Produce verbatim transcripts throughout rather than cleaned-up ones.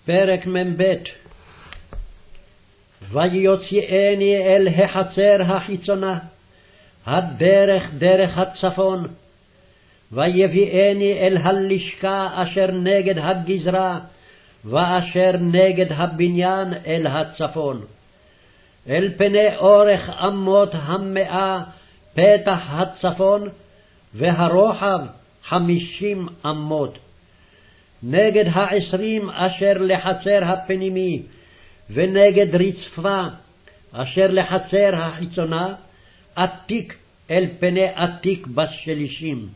פרק מ"ב. ויוציאני אל החצר החיצונה, הדרך דרך הצפון, ויביאני אל הלשכה אשר נגד הגזרה, ואשר נגד הבניין אל הצפון, אל פני אורך אמות המאה פתח הצפון, והרוחב חמישים אמות. נגד העשרים אשר לחצר הפנימי, ונגד רצפה אשר לחצר החיצונה, עתיק אל פני עתיק בשלישים.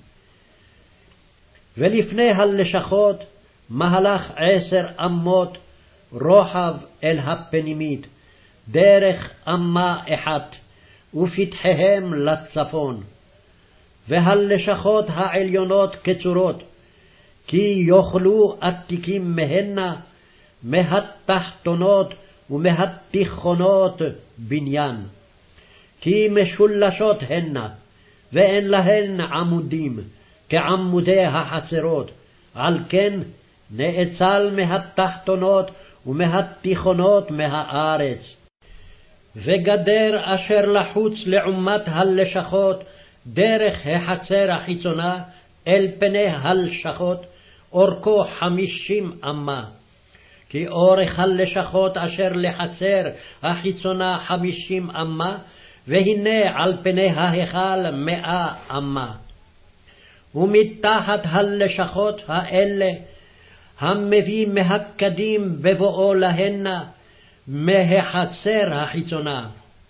ולפני הלשכות מהלך עשר אמות רוחב אל הפנימית, דרך אמה אחת, ופתחיהם לצפון. והלשכות העליונות קצורות, כי יאכלו עתיקים מהנה, מהתחתונות ומהתיכונות בניין. כי משולשות הנה, ואין להן עמודים, כעמודי החצרות, על כן נאצל מהתחתונות ומהתיכונות מהארץ. וגדר אשר לחוץ לעומת הלשכות, דרך החצר החיצונה אל פני הלשכות, אורכו חמישים אמה. כי אורך הלשכות אשר לחצר החיצונה חמישים אמה, והנה על פני ההיכל מאה אמה. ומתחת הלשכות האלה, המביא מהקדים בבואו להנה, מהחצר החיצונה.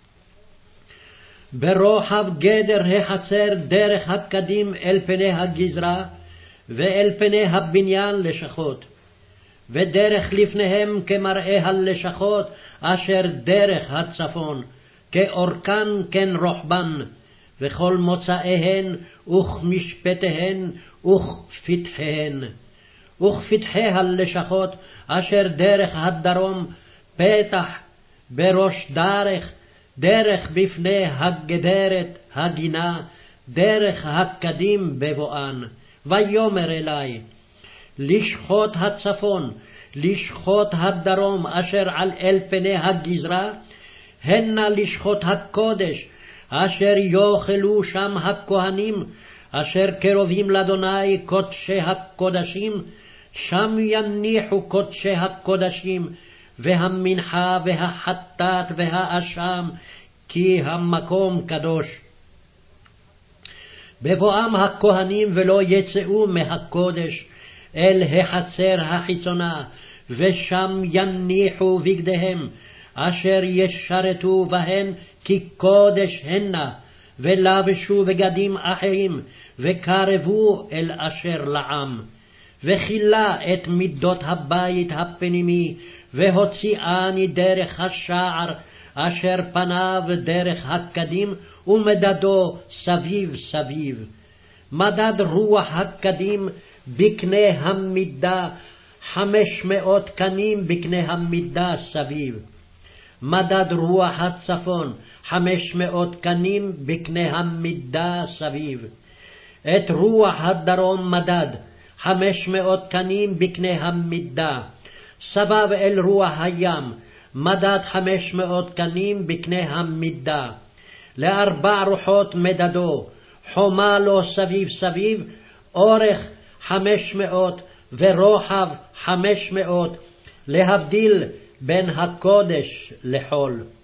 ברוחב גדר החצר דרך הקדים אל פני הגזרה, ואל פני הבניין לשכות. ודרך לפניהם כמראה הלשכות אשר דרך הצפון, כאורכן כן רוחבן, וכל מוצאיהן וכמשפטיהן וכפתחיהן. וכפתחי הלשכות אשר דרך הדרום פתח בראש דרך, דרך בפני הגדרת הגינה, דרך הקדים בבואן. ויאמר אלי, לשכות הצפון, לשכות הדרום אשר על אל פני הגזרה, הנה לשכות הקודש, אשר יאכלו שם הכהנים, אשר קרובים לאדוני קודשי הקודשים, שם יניחו קודשי הקודשים, והמנחה והחטאת והאשם, כי המקום קדוש. בבואם הכהנים ולא יצאו מהקודש אל החצר החיצונה, ושם יניחו בגדיהם, אשר ישרתו בהן כי קודש הנה, ולבשו בגדים אחרים, וקרבו אל אשר לעם. וכילה את מידות הבית הפנימי, והוציאני דרך השער, אשר פניו דרך הקדים, ומדדו סביב סביב. מדד רוח הקדים בקנה המידה, חמש מאות קנים בקנה המידה סביב. מדד רוח הצפון, חמש מאות קנים בקנה המידה סביב. את רוח הדרום מדד, חמש מאות קנים בקנה המידה. סבב אל רוח הים, מדד חמש מאות קנים בקנה המידה. לארבע רוחות מדדו, חומה לו סביב סביב, אורך חמש מאות ורוחב חמש מאות, להבדיל בין הקודש לחול.